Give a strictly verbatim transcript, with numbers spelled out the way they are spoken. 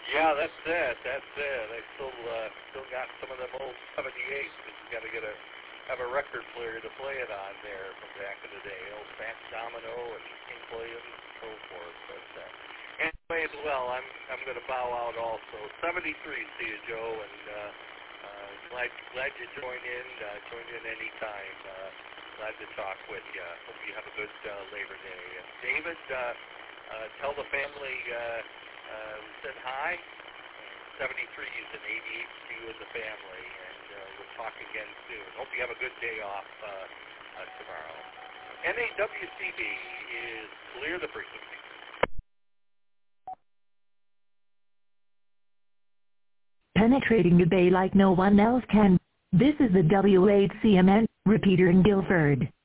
Yeah, that's it. That's it. I still uh, still got some of them old seventy-eights. You got to get a have a record player to play it on there from back in the day. Old Fats Domino and King Williams and so forth. But uh, anyway, well, I'm I'm going to bow out also. seventy-three, see you, Joe, and uh, uh, glad glad you joined in. Uh, join in anytime. Uh, glad to talk with you. Hope you have a good uh, Labor Day. And David, uh, uh, tell the family. Uh, Uh, we said hi. seventy-three is an eighty-eight to you and the family, and uh, we'll talk again soon. Hope you have a good day off uh, uh, tomorrow. N A W C B is clear the frequency. Penetrating the Bay like no one else can. This is the W eight C M N repeater in Guilford.